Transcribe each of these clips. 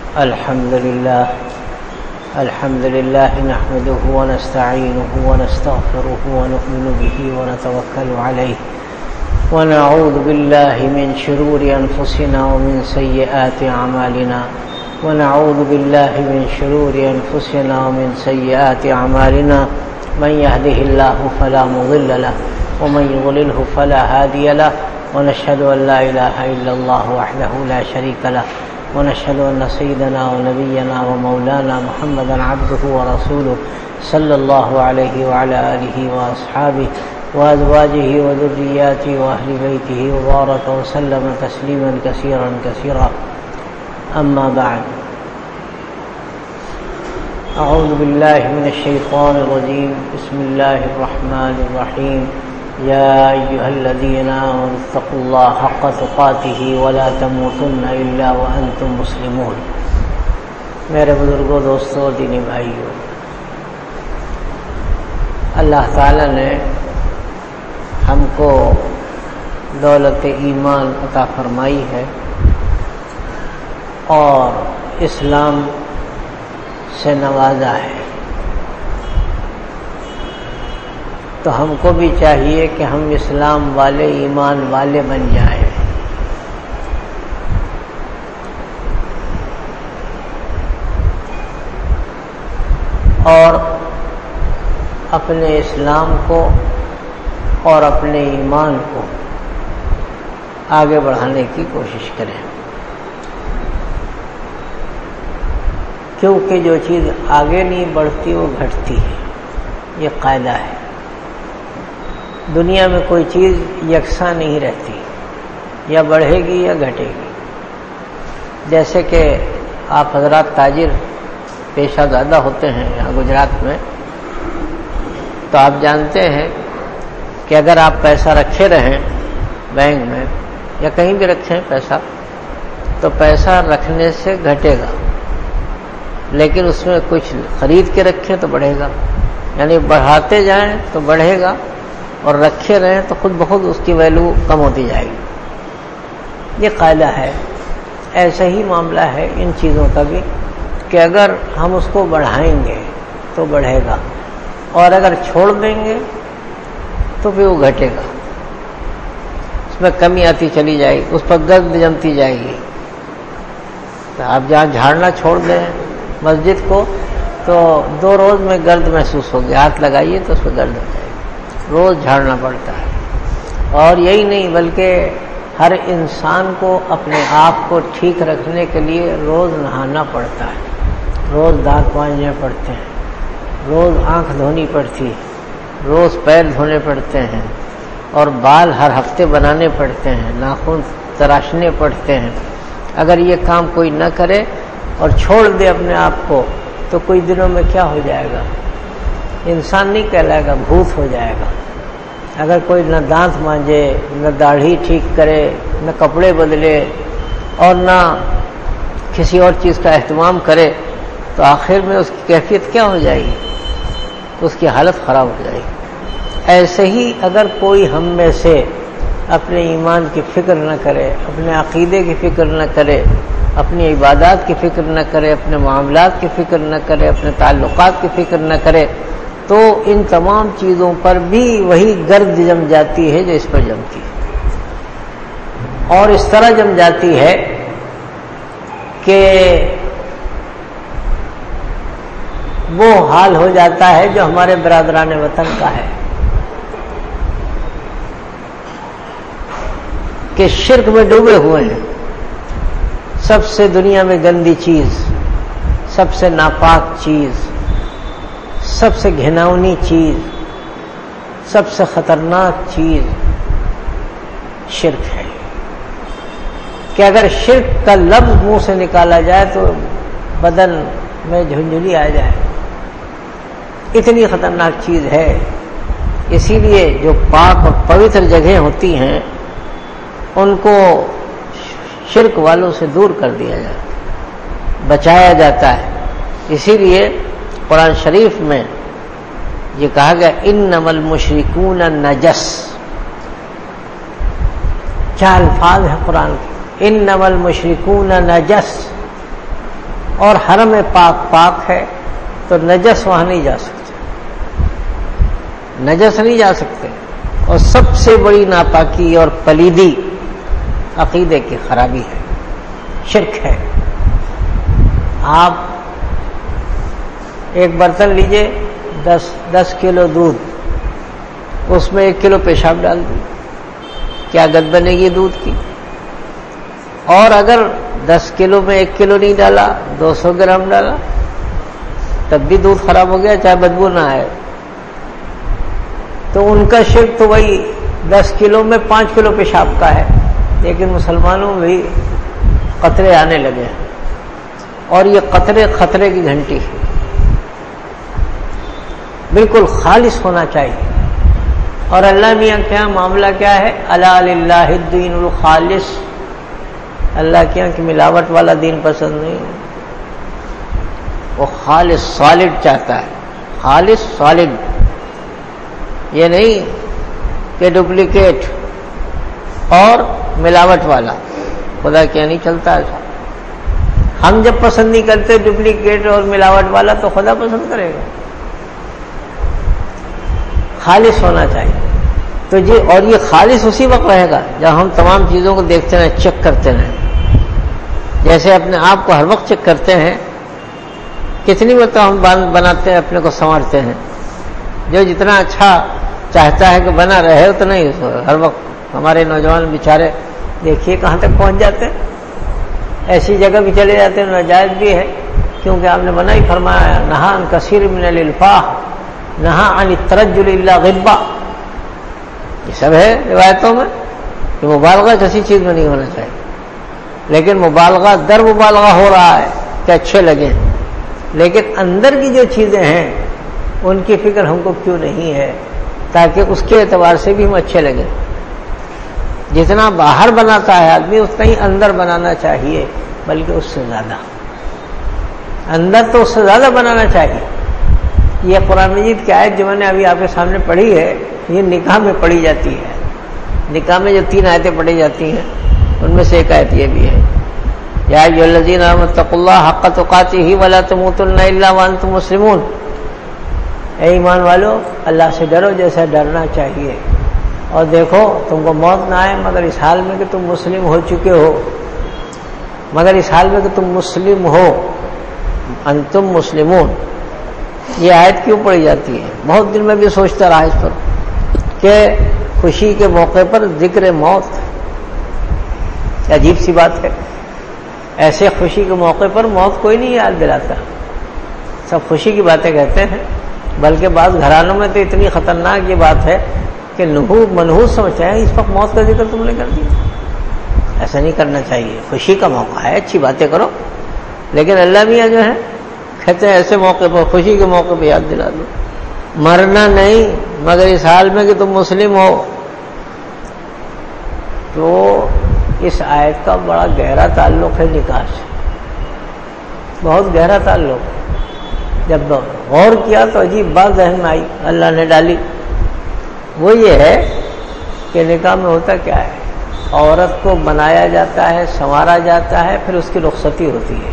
الحمد لله نحمده ونستعينه ونستغفره ونؤمن به ونتوكل عليه ونعوذ بالله من شرور أنفسنا ومن سيئات أعمالنا من يهده الله فلا مضل له ومن يضلله فلا هادي له ونشهد أن لا إله إلا الله وحده لا شريك له ونشهد أن سيدنا ونبينا ومولانا محمدا عبده ورسوله صلى الله عليه وعلى آله وأصحابه وأزواجه وذرياته وأهل بيته وبارك وسلم تسليما كثيرا أما بعد. أعوذ بالله من الشيطان الرجيم. بسم الله الرحمن الرحيم. يا أيها الذين آمنوا اتقوا الله حق تقاته ولا تموتن إلا وأنتم مسلمون. میرے بزرگوں، دوستوں، دینی بھائیوں، اللہ تعالی نے ہم کو دولت ایمان عطا فرمائی ہے اور اسلام سے نوازا ہے، تو ہم کو بھی چاہیے کہ ہم اسلام والے، ایمان والے بن جائیں. اور اپنے اسلام کو اور اپنے ایمان کو آگے بڑھانے کی کوشش کریں، کیونکہ جو چیز آگے نہیں بڑھتی وہ گھٹتی ہے. یہ قاعدہ ہے. دنیا میں کوئی چیز یکساں نہیں رہتی، یا بڑھے گی یا گھٹے گی. جیسے کہ آپ حضرات تاجر پیشہ زیادہ ہوتے ہیں یہاں گجرات میں، تو آپ جانتے ہیں کہ اگر آپ پیسہ رکھے رہیں بینک میں یا کہیں بھی رکھیں پیسہ، تو پیسہ رکھنے سے گھٹے گا، لیکن اس میں کچھ خرید کے رکھیں تو بڑھے گا. یعنی بڑھاتے جائیں تو بڑھے گا، اور رکھے رہیں تو خود بخود اس کی ویلیو کم ہوتی جائے گی. یہ قاعدہ ہے. ایسا ہی معاملہ ہے ان چیزوں کا بھی، کہ اگر ہم اس کو بڑھائیں گے تو بڑھے گا، اور اگر چھوڑ دیں گے تو پھر وہ گھٹے گا. اس میں کمی آتی چلی جائے گی، اس پر گرد جمتی جائے گی. تو آپ جہاں جھاڑنا چھوڑ دیں مسجد کو، تو 2 روز میں گرد محسوس ہوگی. ہاتھ لگائیے تو اس پہ گرد ہو جائے گی. روز جھاڑنا پڑتا ہے. اور یہی نہیں بلکہ ہر انسان کو اپنے آپ کو ٹھیک رکھنے کے لیے روز نہانا پڑتا ہے، روز دانت مانجنے پڑتے ہیں، روز آنکھ دھونی پڑتی ہے، روز پیر دھونے پڑتے ہیں، اور بال ہر ہفتے بنانے پڑتے ہیں، ناخن تراشنے پڑتے ہیں. اگر یہ کام کوئی نہ کرے اور چھوڑ دے اپنے آپ کو، تو کچھ دنوں میں کیا ہو جائے گا؟ انسان نہیں کہلائے گا، بھوت ہو جائے گا. اگر کوئی نہ دانت مانجے، نہ داڑھی ٹھیک کرے، نہ کپڑے بدلے، اور نہ کسی اور چیز کا اہتمام کرے، تو آخر میں اس کی کیفیت کیا ہو جائے گی؟ اس کی حالت خراب ہو جائے گی. ایسے ہی اگر کوئی ہم میں سے اپنے ایمان کی فکر نہ کرے، اپنے عقیدے کی فکر نہ کرے، اپنی عبادات کی فکر نہ کرے، اپنے معاملات کی فکر نہ کرے، اپنے تعلقات کی فکر نہ کرے، تو ان تمام چیزوں پر بھی وہی گرد جم جاتی ہے جو اس پر جمتی ہے. اور اس طرح جم جاتی ہے کہ وہ حال ہو جاتا ہے جو ہمارے برادران وطن کا ہے، کہ شرک میں ڈوبے ہوئے ہیں. سب سے دنیا میں گندی چیز، سب سے ناپاک چیز، سب سے گھناؤنی چیز، سب سے خطرناک چیز شرک ہے. کہ اگر شرک کا لفظ منہ سے نکالا جائے تو بدن میں جھنجھلی آ جائے. اتنی خطرناک چیز ہے. اسی لیے جو پاک اور پوتر جگہیں ہوتی ہیں ان کو شرک والوں سے دور کر دیا جاتا ہے، بچایا جاتا ہے. اسی لیے قرآن شریف میں یہ کہا گیا انما المشرکون نجس. کیا الفاظ ہیں قرآن کے، انما المشرکون نجس، اور حرم پاک ہے تو نجس وہاں نہیں جا سکتے، نجس نہیں جا سکتے. اور سب سے بڑی ناپاکی اور پلیدی عقیدے کی خرابی ہے، شرک ہے. آپ ایک برتن لیجئے، 10 کلو دودھ، اس میں 1 کلو پیشاب ڈال دیں، کیا گد بنے گی دودھ کی؟ اور اگر 10 کلو میں 1 کلو نہیں ڈالا، 200 گرام ڈالا، تب بھی دودھ خراب ہو گیا، چاہے بدبو نہ آئے. تو ان کا شرک تو وہی 10 کلو میں 5 کلو پیشاب کا ہے، لیکن مسلمانوں میں بھی قطرے آنے لگے ہیں، اور یہ قطرے خطرے کی گھنٹی ہے. بالکل خالص ہونا چاہیے. اور اللہ میاں کیا معاملہ کیا ہے؟ الا للہ الدین الخالص. اللہ کیا کہ ملاوٹ والا دین پسند نہیں، وہ خالص سالڈ چاہتا ہے، خالص سالڈ. یہ نہیں کہ ڈپلیکیٹ اور ملاوٹ والا. خدا کیا نہیں چلتا ایسا. ہم جب پسند نہیں کرتے ڈپلیکیٹ اور ملاوٹ والا تو خدا پسند کرے گا. خالص ہونا چاہیے. تو اور یہ خالص اسی وقت رہے گا جب ہم تمام چیزوں کو دیکھتے رہیں، چیک کرتے رہیں. جیسے اپنے آپ کو ہر وقت چیک کرتے ہیں. کتنی مرتبہ ہم بناتے ہیں، اپنے کو سنوارتے ہیں. جو جتنا اچھا چاہتا ہے کہ بنا رہے اتنا ہی ہر وقت. ہمارے نوجوان بیچارے دیکھیے کہاں تک پہنچ جاتے ہیں، ایسی جگہ بھی چلے جاتے ہیں، ناجائز بھی ہے، کیونکہ آپ نے منع ہی فرمایا نہا عن کثیر من الالفاح نہا عن الترجل الا غبا. یہ سب ہے روایتوں میں کہ مبالغہ کسی چیز میں نہیں ہونا چاہیے. لیکن مبالغہ در مبالغہ ہو رہا ہے کہ اچھے لگیں، لیکن اندر کی جو چیزیں ہیں ان کی فکر ہم کو کیوں نہیں ہے، تاکہ اس کے اعتبار سے بھی ہم اچھے لگیں. جتنا باہر بناتا ہے آدمی اتنا ہی اندر بنانا چاہیے، بلکہ اس سے زیادہ. اندر تو اس سے زیادہ بنانا چاہیے. یہ قرآن مجید کی آیت جو میں نے ابھی آپ کے سامنے پڑھی ہے، یہ نکاح میں پڑھی جاتی ہے. نکاح میں جو 3 آیتیں پڑھی جاتی ہیں ان میں سے ایک آیت یہ بھی ہے، یا ایھا الذین آمنوا اتقوا اللہ حق تقاتہ ولا تموتن الا وانتم مسلمون. اے ایمان والو، اللہ سے ڈرو جیسا ڈرنا چاہیے، اور دیکھو تم کو موت نہ آئے مگر اس حال میں کہ تم مسلم ہو چکے ہو، مگر اس حال میں کہ تم مسلم ہو، انتم مسلمون. یہ آیت کیوں پڑھی جاتی ہے؟ بہت دن میں بھی سوچتا رہا اس پر کہ خوشی کے موقع پر ذکر موت عجیب سی بات ہے. ایسے خوشی کے موقع پر موت کوئی نہیں یاد دلاتا، سب خوشی کی باتیں کہتے ہیں. بلکہ بعض گھرانوں میں تو اتنی خطرناک یہ بات ہے کہ منحوس سمجھتے ہیں اس وقت موت کا ذکر تم نے کر دیا. ایسا نہیں کرنا چاہیے. خوشی کا موقع ہے، اچھی باتیں کرو، لیکن اللہ میاں جو ہے کہتے ہیں ایسے موقع پر، خوشی کے موقع پہ یاد دلا دو. مرنا نہیں مگر اس حال میں کہ تم مسلم ہو. تو اس آیت کا بڑا گہرا تعلق ہے نکاح سے، بہت گہرا تعلق. جب غور کیا تو عجیب بات ذہن میں آئی، اللہ نے ڈالی. وہ یہ ہے کہ نکاح میں ہوتا کیا ہے؟ عورت کو بنایا جاتا ہے، سنوارا جاتا ہے، پھر اس کی رخصتی ہوتی ہے.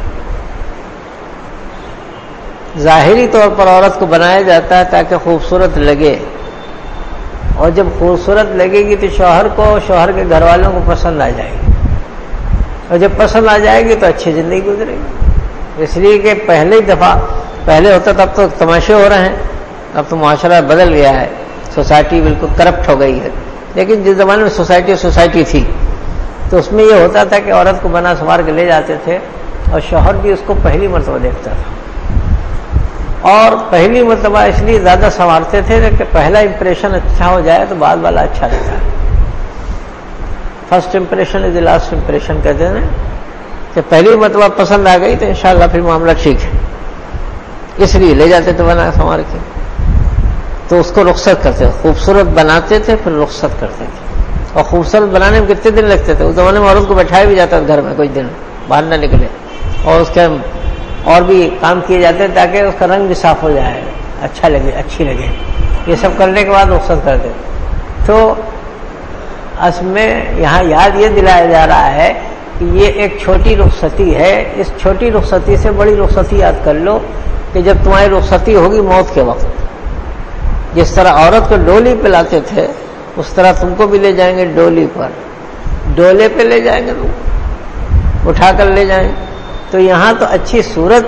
ظاہری طور پر عورت کو بنایا جاتا ہے تاکہ خوبصورت لگے، اور جب خوبصورت لگے گی تو شوہر کو، شوہر کے گھر والوں کو پسند آ جائے گی، اور جب پسند آ جائے گی تو اچھی زندگی گزرے گی. اس لیے کہ پہلے ہوتا تب تو تماشے ہو رہے ہیں، اب تو معاشرہ بدل گیا ہے، سوسائٹی بالکل کرپٹ ہو گئی ہے. لیکن جس زمانے میں سوسائٹی تھی تو اس میں یہ ہوتا تھا کہ عورت کو بنا سنوار کے لے جاتے تھے، اور شوہر بھی اس کو پہلی مرتبہ دیکھتا تھا. اور پہلی مرتبہ اس لیے زیادہ سنوارتے تھے کہ پہلا امپریشن اچھا ہو جائے تو بعد والا اچھا رہتا ہے. First impression is the last impression کہتے ہیں کہ پہلی مرتبہ پسند آ گئی تو انشاءاللہ پھر معاملہ ٹھیک ہے. اس لیے لے جاتے تھے بنا سنوار کے، تو اس کو رخصت کرتے تھے، خوبصورت بناتے تھے پھر رخصت کرتے تھے. اور خوبصورت بنانے میں کتنے دن لگتے تھے؟ اس زمانے میں عورت کو بیٹھایا بھی جاتا تھا گھر میں کچھ دن، باہر نہ نکلے، اور اس کے اور بھی کام کیے جاتے ہیں تاکہ اس کا رنگ بھی صاف ہو جائے، اچھا لگے، اچھی لگے. یہ سب کرنے کے بعد رخصت کرتے. تو اس میں یہاں یاد یہ دلایا جا رہا ہے کہ یہ ایک چھوٹی رخصتی ہے، اس چھوٹی رخصتی سے بڑی رخصتی یاد کر لو کہ جب تمہاری رخصتی ہوگی موت کے وقت، جس طرح عورت کو ڈولی پہ لاتے تھے اس طرح تم کو بھی لے جائیں گے ڈولی پر، ڈولے پہ لے جائیں گے، تم اٹھا کر لے جائیں گے۔ تو یہاں تو اچھی صورت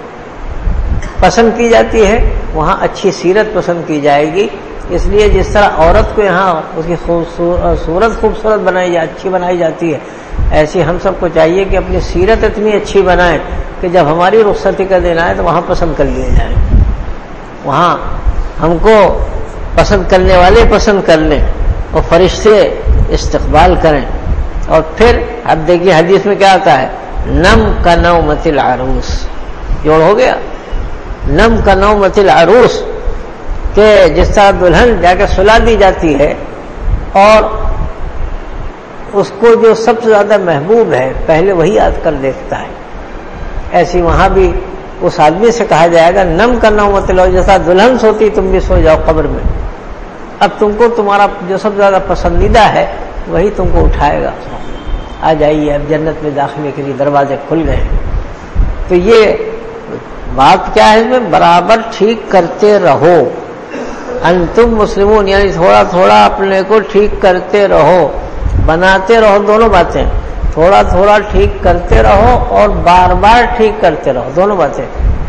پسند کی جاتی ہے، وہاں اچھی سیرت پسند کی جائے گی۔ اس لیے جس طرح عورت کو یہاں اس کی صورت خوبصورت اچھی بنائی جاتی ہے، ایسی ہم سب کو چاہیے کہ اپنی سیرت اتنی اچھی بنائیں کہ جب ہماری رخصتی کا دن آئے تو وہاں پسند کر لیے جائیں، وہاں ہم کو پسند کرنے والے پسند کر لیں اور فرشتے استقبال کریں۔ اور پھر اب دیکھیے حدیث میں کیا آتا ہے، نم کا نومۃ العروس، جوڑ ہو گیا، نم کا نومۃ العروس، کہ جس طرح دلہن جا کے سلا دی جاتی ہے اور اس کو جو سب سے زیادہ محبوب ہے پہلے وہی یاد کر دیکھتا ہے، ایسی وہاں بھی اس آدمی سے کہا جائے گا نم کا نومۃ العروس، جیسا دلہن سوتی تم بھی سو جاؤ قبر میں، اب تم کو تمہارا جو سب سے زیادہ پسندیدہ ہے وہی تم کو اٹھائے گا، آ جائیے اب جنت میں داخلے کے لیے دروازے کھل گئے ہیں۔ تو یہ بات کیا ہے، اس میں برابر ٹھیک کرتے رہو، انتم مسلمون، یعنی تھوڑا تھوڑا اپنے کو ٹھیک کرتے رہو، بناتے رہو، دونوں باتیں، تھوڑا تھوڑا ٹھیک کرتے رہو اور بار بار ٹھیک کرتے رہو، دونوں باتیں۔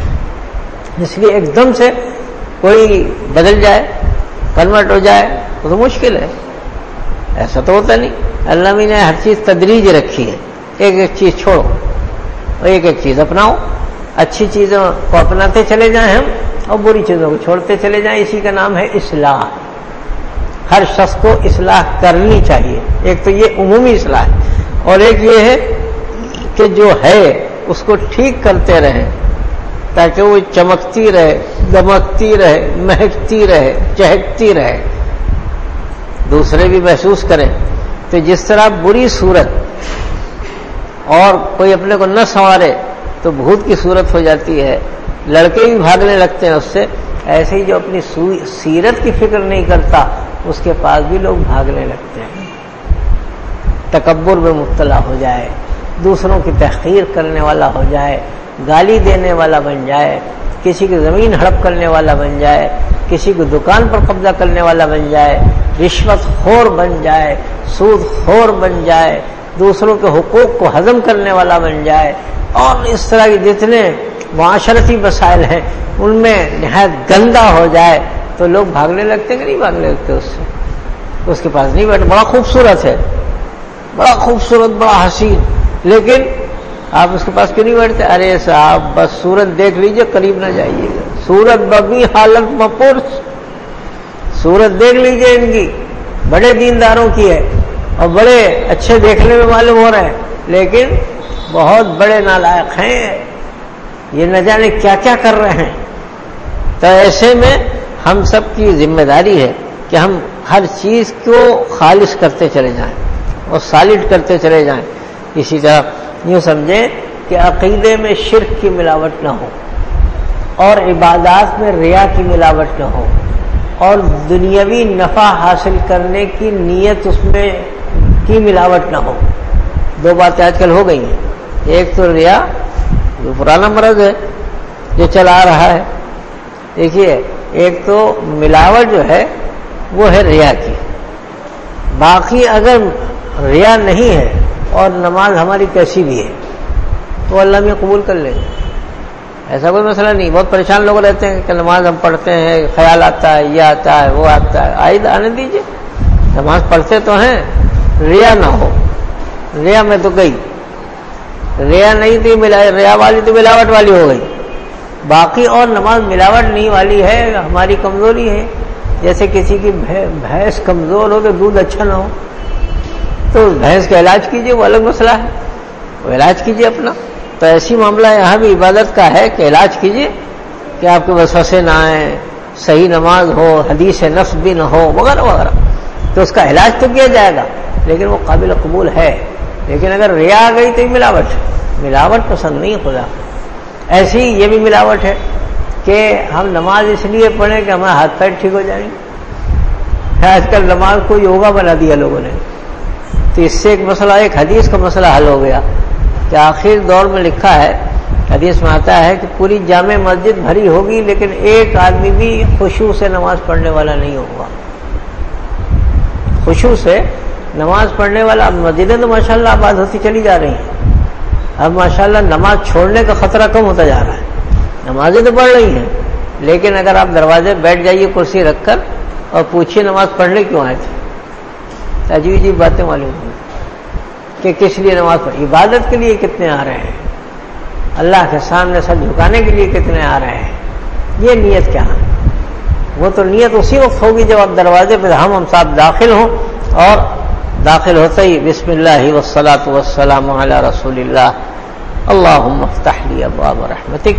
اس لیے ایک دم سے کوئی بدل جائے، کنورٹ ہو جائے تو مشکل ہے، ایسا تو ہوتا نہیں۔ اللہ نے ہر چیز تدریج رکھی ہے، ایک ایک چیز چھوڑو اور ایک ایک چیز اپناؤ، اچھی چیزوں کو اپناتے چلے جائیں ہم اور بری چیزوں کو چھوڑتے چلے جائیں، اسی کا نام ہے اصلاح۔ ہر شخص کو اصلاح کرنی چاہیے، ایک تو یہ عمومی اصلاح ہے اور ایک یہ ہے کہ جو ہے اس کو ٹھیک کرتے رہیں تاکہ وہ چمکتی رہے، دمکتی رہے، مہکتی رہے، چہکتی رہے، دوسرے بھی محسوس کریں۔ تو جس طرح بری صورت اور کوئی اپنے کو نہ سنوارے تو بھوت کی صورت ہو جاتی ہے، لڑکے بھی بھاگنے لگتے ہیں اس سے، ایسے ہی جو اپنی سیرت کی فکر نہیں کرتا اس کے پاس بھی لوگ بھاگنے لگتے ہیں، تکبر میں مبتلا ہو جائے، دوسروں کی تحقیر کرنے والا ہو جائے، گالی دینے والا بن جائے، کسی کی زمین ہڑپ کرنے والا بن جائے، کسی کو دکان پر قبضہ کرنے والا بن جائے، رشوت خور بن جائے، سود خور بن جائے، دوسروں کے حقوق کو ہضم کرنے والا بن جائے، اور اس طرح کے جتنے معاشرتی مسائل ہیں ان میں نہایت گندا ہو جائے تو لوگ بھاگنے لگتے ہیں کہ نہیں بھاگنے لگتے اس سے، اس کے پاس نہیں بیٹھے، بڑا خوبصورت ہے، بڑا خوبصورت، بڑا حسین، لیکن آپ اس کے پاس کیوں نہیں بیٹھتے؟ ارے صاحب بس صورت دیکھ لیجئے، قریب نہ جائیے گا، صورت ببی حالت مپرس، صورت دیکھ لیجئے ان کی، بڑے دینداروں کی ہے اور بڑے اچھے دیکھنے میں معلوم ہو رہے ہیں لیکن بہت بڑے نالائق ہیں، یہ نہ جانے کیا کیا کر رہے ہیں۔ تو ایسے میں ہم سب کی ذمہ داری ہے کہ ہم ہر چیز کو خالص کرتے چلے جائیں اور سالڈ کرتے چلے جائیں۔ اسی طرح یوں سمجھیں کہ عقیدے میں شرک کی ملاوٹ نہ ہو اور عبادات میں ریا کی ملاوٹ نہ ہو اور دنیاوی نفع حاصل کرنے کی نیت اس میں کی ملاوٹ نہ ہو۔ دو باتیں آج کل ہو گئی ہیں، ایک تو ریا جو پرانا مرض ہے جو چلا رہا ہے، دیکھیے ایک تو ملاوٹ جو ہے وہ ہے ریا کی، باقی اگر ریا نہیں ہے اور نماز ہماری کیسی بھی ہے تو اللہ میں قبول کر لیں گے، ایسا کوئی مسئلہ نہیں۔ بہت پریشان لوگ رہتے ہیں کہ نماز ہم پڑھتے ہیں، خیال آتا ہے، یہ آتا ہے، وہ آتا ہے، آنے دیجیے، نماز پڑھتے تو ہیں، ریا نہ ہو، ریا میں تو گئی، ریا نہیں تھی، ریا والی تو ملاوٹ والی ہو گئی، باقی اور نماز ملاوٹ نہیں والی ہے، ہماری کمزوری ہے، جیسے کسی کی بھینس کمزور ہو تو دودھ اچھا نہ ہو تو بھینس کا علاج کیجیے، وہ الگ مسئلہ ہے، وہ علاج کیجیے اپنا۔ تو ایسی معاملہ یہاں بھی عبادت کا ہے کہ علاج کیجیے کہ آپ کے وسوسے نہ آئیں، صحیح نماز ہو، حدیث نفس بھی نہ ہو، وغیرہ وغیرہ، تو اس کا علاج تو کیا جائے گا لیکن وہ قابل قبول ہے۔ لیکن اگر ریا آ گئی تو یہ ملاوٹ پسند نہیں خدا۔ ایسی یہ بھی ملاوٹ ہے کہ ہم نماز اس لیے پڑھیں کہ ہمارے ہاتھ پیر ٹھیک ہو جائیں گے، آج کل نماز کو یوگا بنا دیا لوگوں نے، تو اس سے ایک مسئلہ، ایک حدیث کا مسئلہ حل ہو گیا کہ آخر دور میں لکھا ہے، حدیث میں آتا ہے کہ پوری جامع مسجد بھری ہوگی لیکن ایک آدمی بھی خشوع سے نماز پڑھنے والا نہیں ہوگا. خشوع سے نماز پڑھنے والا. اب مسجدیں تو ماشاءاللہ آباد ہوتی چلی جا رہی ہیں، اب ماشاءاللہ نماز چھوڑنے کا خطرہ کم ہوتا جا رہا ہے. نمازیں تو پڑھ رہی ہیں لیکن اگر آپ دروازے بیٹھ جائیے کرسی رکھ کر اور پوچھیے نماز پڑھنے کیوں آئے تھے، عجیب عجیب باتیں معلوم ہوئی کہ کس لیے نماز پڑھ. عبادت کے لیے کتنے آ رہے ہیں، اللہ کے سامنے سر جھکانے کے لیے کتنے آ رہے ہیں. یہ نیت کیا ہے؟ وہ تو نیت اسی وقت ہوگی جب آپ دروازے پہ ہم صاحب داخل ہوں اور داخل ہوتے ہی بسم اللہ والصلاۃ والسلام علی رسول اللہ اللہم افتح لی ابواب رحمتک،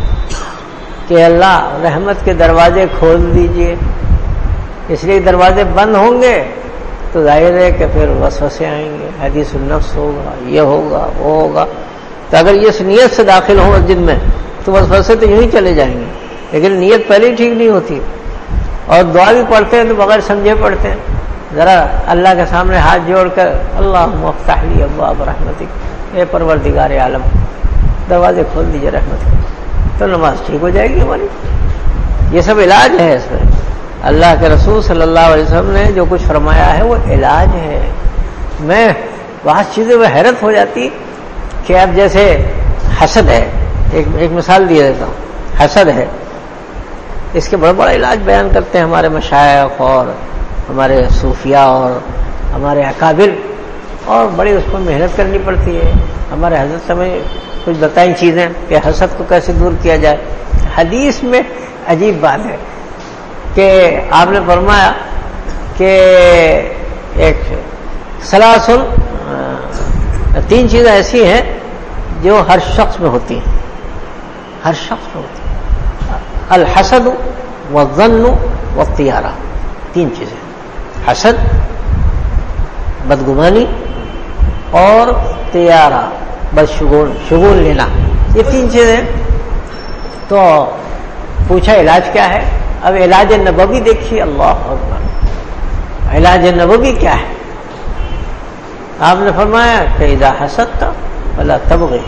کہ اللہ رحمت کے دروازے کھول دیجئے. اس لیے دروازے بند ہوں گے تو ظاہر ہے کہ پھر وسوسے آئیں گے، حدیث النفس ہوگا، یہ ہوگا وہ ہوگا. تو اگر یہ اس نیت سے داخل ہوں مسجد میں تو وسوسے تو یوں ہی چلے جائیں گے. لیکن نیت پہلے ہی ٹھیک نہیں ہوتی. اور دعا بھی پڑھتے ہیں تو بغیر سمجھے پڑھتے ہیں. ذرا اللہ کے سامنے ہاتھ جوڑ کر اللہم افتح لی ابواب رحمتک، اے پروردگار عالم دروازے کھول دیجیے رحمت کے، تو نماز ٹھیک ہو جائے گی ہماری. یہ سب علاج ہے. اس میں اللہ کے رسول صلی اللہ علیہ وسلم نے جو کچھ فرمایا ہے وہ علاج ہے. میں بعض چیزیں میں حیرت ہو جاتی کہ اب جیسے حسد ہے، ایک مثال دیا دیتا ہوں. حسد ہے، اس کے بڑا بڑا علاج بیان کرتے ہیں ہمارے مشائخ اور ہمارے صوفیاء اور ہمارے اکابر، اور بڑی اس پر محنت کرنی پڑتی ہے. ہمارے حضرت ہمیں کچھ بتائیں چیزیں کہ حسد کو کیسے دور کیا جائے. حدیث میں عجیب بات ہے کہ آپ نے فرمایا کہ ایک سلاسل، تین چیزیں ایسی ہیں جو ہر شخص میں ہوتی ہیں، ہر شخص میں ہوتی ہیں. الحسد والظن والطیارہ، تین چیزیں، حسد، بدگمانی اور طیارہ، شگون لینا. یہ تین چیزیں. تو پوچھا علاج کیا ہے؟ اب علاج نبوی دیکھیے. اللہ اکبر. علاج نبوی کیا ہے؟ آپ نے فرمایا کہ اذا حسدت فلا تبغی،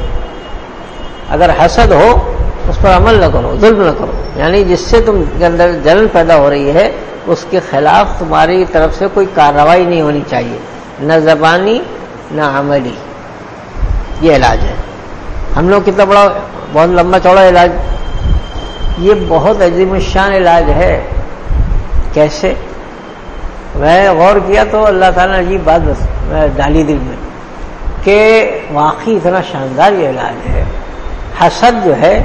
اگر حسد ہو اس پر عمل نہ کرو، ظلم نہ کرو. یعنی جس سے تم کے اندر جلن پیدا ہو رہی ہے اس کے خلاف تمہاری طرف سے کوئی کارروائی نہیں ہونی چاہیے، نہ زبانی نہ عملی. یہ علاج ہے. ہم لوگ کتنا بڑا بہت لمبا چوڑا علاج، یہ بہت عظیم الشان علاج ہے. کیسے؟ میں غور کیا تو اللہ تعالیٰ نے عجیب بات ڈالی دل میں کہ واقعی اتنا شاندار یہ علاج ہے. حسد جو ہے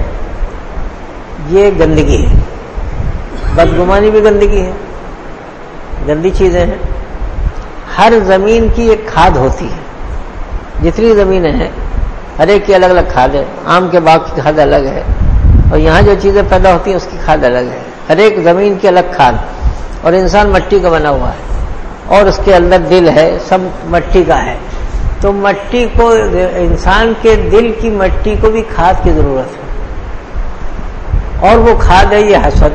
یہ گندگی ہے، بدگمانی بھی گندگی ہے، گندی چیزیں ہیں. ہر زمین کی ایک کھاد ہوتی ہے، جتنی زمینیں ہیں ہر ایک کی الگ الگ کھاد ہے. آم کے باغ کی کھاد الگ ہے اور یہاں جو چیزیں پیدا ہوتی ہیں اس کی کھاد الگ ہے. ہر ایک زمین کی الگ کھاد. اور انسان مٹی کا بنا ہوا ہے اور اس کے اندر دل ہے، سب مٹی کا ہے. تو مٹی کو، انسان کے دل کی مٹی کو بھی کھاد کی ضرورت ہے، اور وہ کھاد ہے یہ حسد،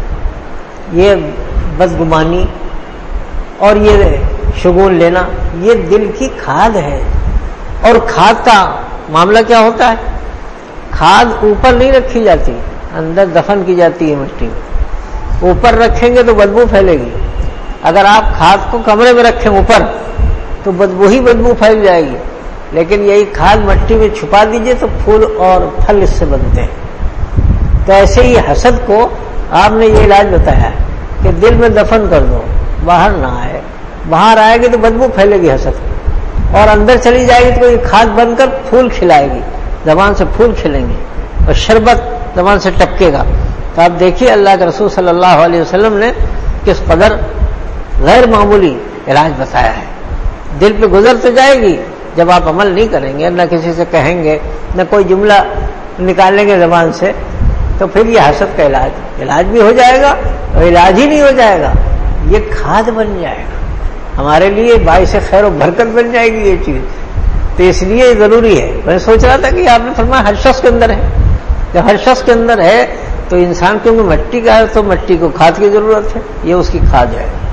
یہ بدگمانی اور یہ شگون لینا. یہ دل کی کھاد ہے. اور کھاد کا معاملہ کیا ہوتا ہے؟ کھاد اوپر نہیں رکھی جاتی، اندر دفن کی جاتی ہے مٹی میں. اوپر رکھیں گے تو بدبو پھیلے گی. اگر آپ کھاد کو کمرے میں رکھیں اوپر تو بدبو ہی بدبو پھیل جائے گی. لیکن یہی کھاد مٹی میں چھپا دیجئے تو پھول اور پھل اس سے بنتے ہیں. تو ایسے ہی حسد کو آپ نے یہ علاج بتایا ہے کہ دل میں دفن کر دو، باہر نہ آئے. باہر آئے گی تو بدبو پھیلے گی حسد، اور اندر چلی جائے گی تو یہ کھاد بن کر پھول کھلائے گی. زبان سے پھول کھلیں گے اور شربت زبان سے ٹپکے گا. تو آپ دیکھیے اللہ کے رسول صلی اللہ علیہ وسلم نے کس قدر غیر معمولی علاج بتایا ہے. دل پہ گزر تو جائے گی، جب آپ عمل نہیں کریں گے، نہ کسی سے کہیں گے، نہ کوئی جملہ نکالیں گے زبان سے، تو پھر یہ حسد کا علاج بھی ہو جائے گا اور علاج ہی نہیں ہو جائے گا، یہ کھاد بن جائے گا ہمارے لیے، باعث خیر و برکت بن جائے گی یہ چیز. تو اس لیے یہ ضروری ہے. میں سوچ رہا تھا کہ آپ نے فرمایا ہر شخص کے اندر ہے. جب ہر شخص کے اندر ہے تو انسان کیونکہ مٹی کا ہے تو مٹی کو کھاد کی ضرورت ہے، یہ اس کی کھاد ہے.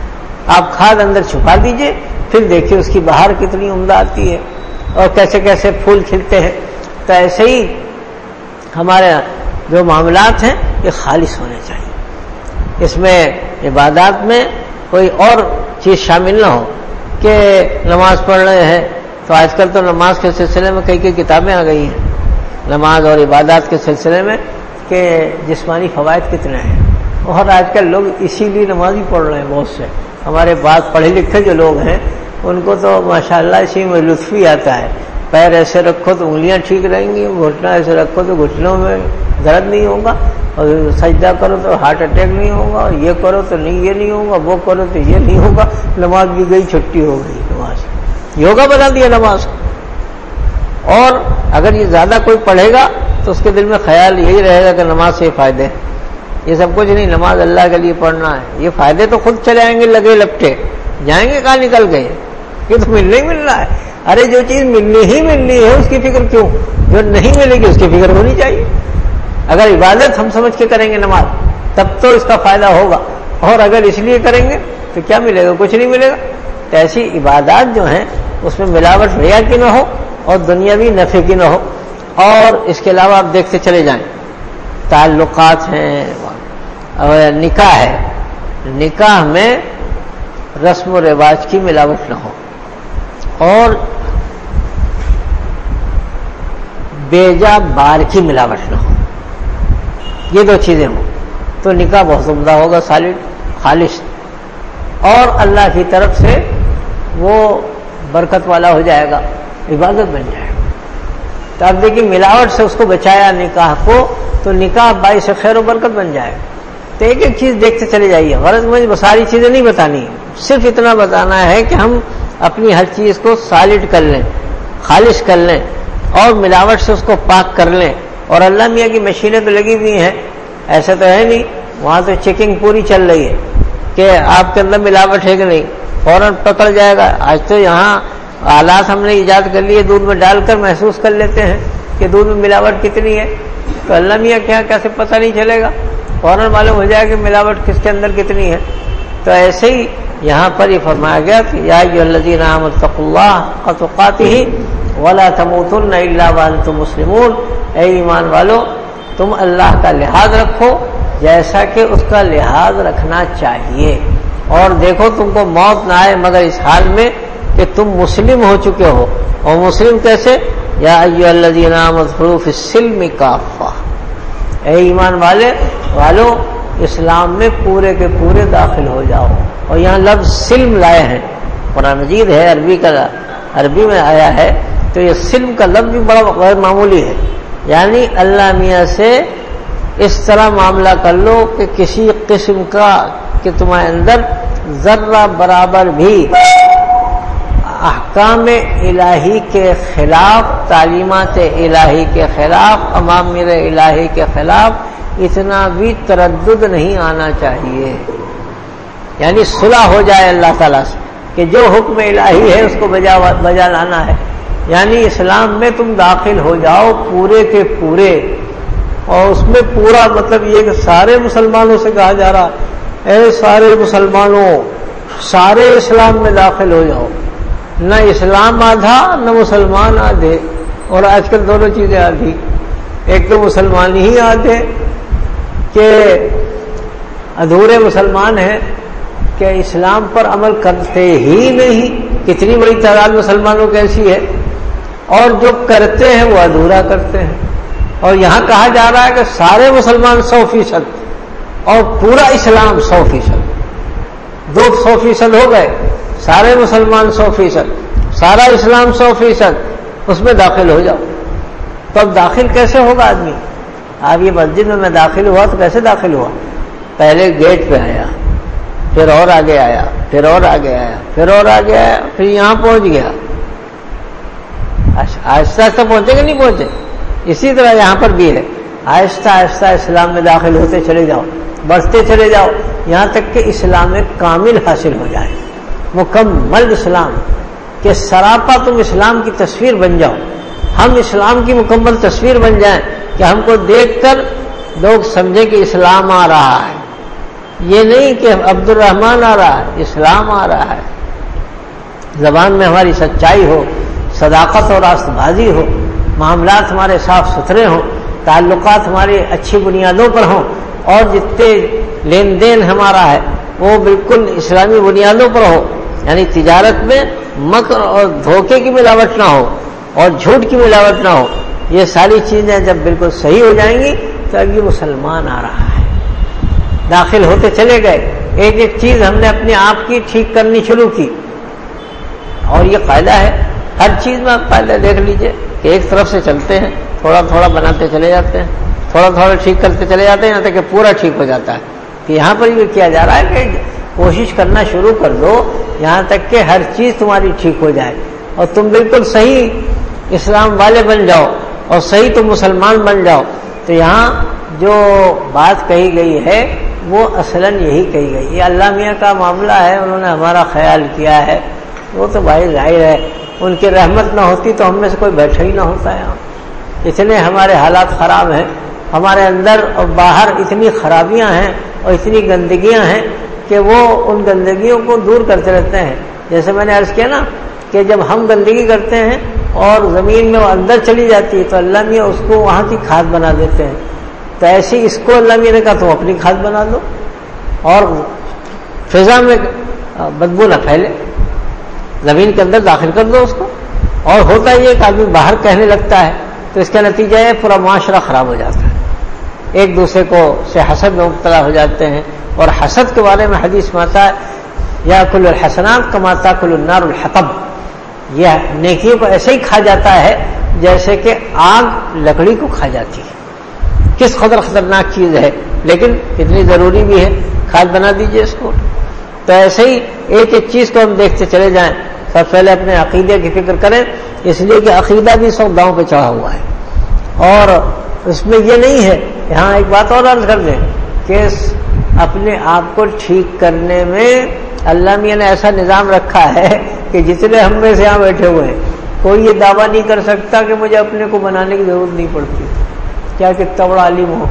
آپ کھاد اندر چھپا دیجئے، پھر دیکھیے اس کی بہار کتنی عمدہ آتی ہے اور کیسے کیسے پھول کھلتے ہیں۔ تو ایسے ہی ہمارے جو معاملات ہیں یہ خالص ہونے چاہیے، اس میں عبادات میں کوئی اور چیز شامل نہ ہو کہ نماز پڑھ رہے ہیں تو آج کل تو نماز کے سلسلے میں کئی کتابیں آ گئی ہیں نماز اور عبادات کے سلسلے میں کہ جسمانی فوائد کتنے ہیں، اور آج کل لوگ اسی لیے نماز ہی پڑھ رہے ہیں۔ بہت سے ہمارے بعض پڑھے لکھے جو لوگ ہیں ان کو تو ماشاءاللہ اسی میں لطف ہی آتا ہے، پیر ایسے رکھو تو انگلیاں ٹھیک رہیں گی، گھٹنا ایسے رکھو تو گھٹنوں میں درد نہیں ہوگا، اور سجدہ کرو تو ہارٹ اٹیک نہیں ہوگا، اور یہ کرو تو نہیں یہ نہیں ہوگا، وہ کرو تو یہ نہیں ہوگا، نماز بھی گئی چھٹی ہو گئی، نماز یوگا بنا دیا نماز۔ اور اگر یہ زیادہ کوئی پڑھے گا تو اس کے دل میں خیال یہی رہے گا کہ نماز سے فائدے، یہ سب کچھ نہیں، نماز اللہ کے لیے پڑھنا ہے، یہ فائدے تو خود چلے آئیں گے لگے لپٹے، جائیں گے کہاں نکل گئے، یہ تو ملنا ہی مل رہا ہے۔ ارے جو چیز ملنی ہی ملنی ہے اس کی فکر کیوں، جو نہیں ملے گی اس کی فکر ہونی چاہیے۔ اگر عبادت ہم سمجھ کے کریں گے نماز تب تو اس کا فائدہ ہوگا، اور اگر اس لیے کریں گے تو کیا ملے گا، کچھ نہیں ملے گا۔ تو ایسی عبادات جو ہیں اس میں ملاوٹ ریا کی نہ ہو اور دنیاوی نفع کی نہ ہو۔ اور اس کے علاوہ آپ دیکھتے چلے جائیں، تعلقات ہیں، نکاح ہے، نکاح میں رسم و رواج کی ملاوٹ نہ ہو اور بیجا بار کی ملاوٹ نہ ہو، یہ دو چیزیں ہوں تو نکاح بہت عمدہ ہوگا، سالڈ خالص، اور اللہ کی طرف سے وہ برکت والا ہو جائے گا، عبادت بن جائے گا۔ تو اب دیکھیں ملاوٹ سے اس کو بچایا نکاح کو تو نکاح باعث خیر و برکت بن جائے گا۔ تو ایک ایک چیز دیکھتے چلے جائیے، غرض مجھے ساری چیزیں نہیں بتانی، صرف اتنا بتانا ہے کہ ہم اپنی ہر چیز کو سالڈ کر لیں، خالص کر لیں اور ملاوٹ سے اس کو پاک کر لیں۔ اور اللہ میاں کی مشینیں تو لگی ہوئی ہیں، ایسا تو ہے نہیں، وہاں تو چیکنگ پوری چل رہی ہے کہ آپ کے اندر ملاوٹ ہے کہ نہیں، فوراً پکڑ جائے گا۔ آج تو یہاں آلات ہم نے ایجاد کر لیے، دودھ میں ڈال کر محسوس کر لیتے ہیں کہ دودھ میں ملاوٹ کتنی ہے، تو اللہ میاں کیا کیسے پتہ نہیں چلے گا، فوراً معلوم ہو جائے کہ ملاوٹ کس کے اندر کتنی ہے۔ تو ایسے ہی یہاں پر یہ فرمایا گیا کہ یا ایھا الذین آمنوا اتقوا اللہ حق تقاتہ ولا تموتن الا وانتم مسلمون، اے ایمان والو تم اللہ کا لحاظ رکھو جیسا کہ اس کا لحاظ رکھنا چاہیے، اور دیکھو تم کو موت نہ آئے مگر اس حال میں کہ تم مسلم ہو چکے ہو۔ اور مسلم کیسے؟ یا ایھا الذین آمنوا ادخلوا فی السلم کافہ، اے ایمان والو اسلام میں پورے کے پورے داخل ہو جاؤ۔ اور یہاں لفظ سلم لائے ہیں، قرآن مجید ہے عربی میں آیا ہے، تو یہ سلم کا لفظ بھی بڑا غیر معمولی ہے، یعنی اللہ میاں سے اس طرح معاملہ کر لو کہ کسی قسم کا کہ تمہارے اندر ذرہ برابر بھی احکام الہی کے خلاف، تعلیمات الہی کے خلاف، اوامر الہی کے خلاف اتنا بھی تردد نہیں آنا چاہیے، یعنی صلح ہو جائے اللہ تعالیٰ سے کہ جو حکم الہی ہے اس کو بجا لانا ہے۔ یعنی اسلام میں تم داخل ہو جاؤ پورے کے پورے، اور اس میں پورا مطلب یہ کہ سارے مسلمانوں سے کہا جا رہا اے سارے مسلمانوں سارے اسلام میں داخل ہو جاؤ، نہ اسلام آدھا نہ مسلمان آدھے، اور آج کل دونوں چیزیں آدھی، ایک تو مسلمان ہی آدھے کہ ادھورے مسلمان ہیں کہ اسلام پر عمل کرتے ہی نہیں، کتنی بڑی تعداد مسلمانوں کی ایسی ہے، اور جو کرتے ہیں وہ ادھورا کرتے ہیں۔ اور یہاں کہا جا رہا ہے کہ سارے مسلمان 100% اور پورا اسلام 100%، 200% ہو گئے، سارے مسلمان 100%، سارا اسلام 100%، اس میں داخل ہو جاؤ۔ تو اب داخل کیسے ہوگا آدمی؟ اب یہ مسجد میں داخل ہوا تو کیسے داخل ہوا؟ پہلے گیٹ پہ آیا، پھر اور آگے آیا، پھر اور آگے آیا، پھر اور آگے آیا، پھر یہاں پہنچ گیا۔ آہستہ آہستہ پہنچے کہ نہیں پہنچے؟ اسی طرح یہاں پر بھی ہے، آہستہ آہستہ اسلام میں داخل ہوتے چلے جاؤ، بڑھتے چلے جاؤ، یہاں تک کہ اسلام کامل حاصل ہو جائے، مکمل اسلام کہ سراپا تم اسلام کی تصویر بن جاؤ، ہم اسلام کی مکمل تصویر بن جائیں کہ ہم کو دیکھ کر لوگ سمجھیں کہ اسلام آ رہا ہے، یہ نہیں کہ عبد الرحمن آ رہا ہے، اسلام آ رہا ہے، زبان میں ہماری سچائی ہو، صداقت اور راست بازی ہو، معاملات ہمارے صاف ستھرے ہوں، تعلقات ہماری اچھی بنیادوں پر ہوں، اور جتنے لین دین ہمارا ہے وہ بالکل اسلامی بنیادوں پر ہو، یعنی تجارت میں مکر اور دھوکے کی ملاوٹ نہ ہو اور جھوٹ کی ملاوٹ نہ ہو۔ یہ ساری چیزیں جب بالکل صحیح ہو جائیں گی تو اب یہ مسلمان آ رہا ہے۔ داخل ہوتے چلے گئے، ایک ایک چیز ہم نے اپنے آپ کی ٹھیک کرنی شروع کی، اور یہ قاعدہ ہے ہر چیز میں۔ آپ قاعدہ دیکھ لیجئے کہ ایک طرف سے چلتے ہیں، تھوڑا تھوڑا بناتے چلے جاتے ہیں، تھوڑا تھوڑا ٹھیک کرتے چلے جاتے ہیں، یہاں تک کہ پورا ٹھیک ہو جاتا ہے۔ کہ یہاں پر یہ کیا جا رہا ہے کہ کوشش کرنا شروع کر دو یہاں تک کہ ہر چیز تمہاری ٹھیک ہو جائے اور تم بالکل صحیح اسلام والے بن جاؤ اور صحیح تم مسلمان بن جاؤ۔ تو یہاں جو بات کہی گئی ہے وہ اصلاً یہی کہی گئی۔ یہ اللہ میاں کا معاملہ ہے، انہوں نے ہمارا خیال کیا ہے، وہ تو بھائی ظاہر ہے ان کی رحمت نہ ہوتی تو ہم میں سے کوئی بیٹھا ہی نہ ہوتا ہے۔ اتنے ہمارے حالات خراب ہیں، ہمارے اندر اور باہر اتنی خرابیاں ہیں اور اتنی گندگیاں ہیں کہ وہ ان گندگیوں کو دور کرتے رہتے ہیں۔ جیسے میں نے عرض کیا نا کہ جب ہم گندگی کرتے ہیں اور زمین میں وہ اندر چلی جاتی ہے تو اللہ میاں اس کو وہاں کی کھاد بنا دیتے ہیں۔ تو ایسے اس کو اللہ میاں نے کہا تم اپنی کھاد بنا دو اور فضا میں بدبو نہ پھیلے، زمین کے اندر داخل کر دو اس کو۔ اور ہوتا یہ کہ آدمی باہر کہنے لگتا ہے تو اس کا نتیجہ ہے پورا معاشرہ خراب ہو جاتا ہے، ایک دوسرے کو سے حسد میں مبتلا ہو جاتے ہیں۔ اور حسد کے بارے میں حدیث میں آتا ہے یا کل الحسنات کما تاکل النار الحطب، یہ نیکیوں کو ایسے ہی کھا جاتا ہے جیسے کہ آگ لکڑی کو کھا جاتی ہے۔ کس قدر خطرناک چیز ہے، لیکن اتنی ضروری بھی ہے، کھاد بنا دیجئے اس کو۔ تو ایسے ہی ایک ایک چیز کو ہم دیکھتے چلے جائیں۔ سب پہلے اپنے عقیدے کی فکر کریں، اس لیے کہ عقیدہ بھی سب داؤں پہ چڑھا ہوا ہے، اور اس میں یہ نہیں ہے۔ یہاں ایک بات اور عرض کر دیں کہ اپنے آپ کو ٹھیک کرنے میں اللہ میاں نے ایسا نظام رکھا ہے کہ جتنے ہم میں سے یہاں بیٹھے ہوئے ہیں کوئی یہ دعویٰ نہیں کر سکتا کہ مجھے اپنے کو بنانے کی ضرورت نہیں پڑتی، کیا کتنا بڑا عالم ہو۔